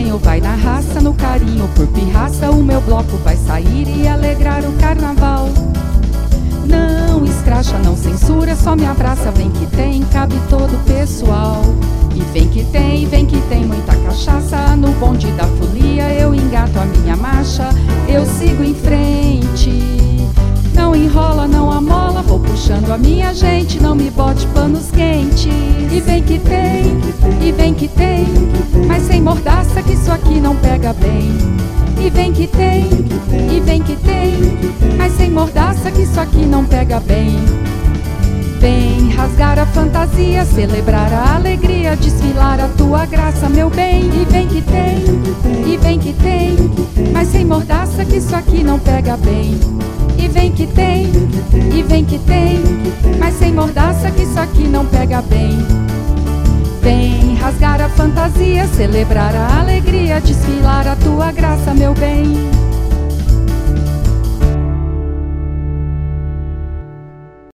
mansinho, vai na raça, no carinho, por pirraça o meu bloco vai sair e alegrar o carnaval. Não escracha, não censura, só me abraça, vem que tem, cabe todo o pessoal. E vem que tem muita cachaça, no bonde da folia eu engato a minha marcha, eu sigo em frente. Não enrola, não amola, vou puxando a minha gente, não me bote panos quentes. E vem que tem, mas sem mordaça que isso aqui não pega bem. E vem que tem, mas sem mordaça que isso aqui não pega bem. Vem rasgar a fantasia, celebrar a alegria, desfilar a tua graça, meu bem. E vem que tem, mas sem mordaça que isso aqui não pega bem. E vem que tem, mas sem mordaça que isso aqui não pega bem. Vem rasgar a fantasia, celebrar a alegria, desfilar a tua graça, meu bem.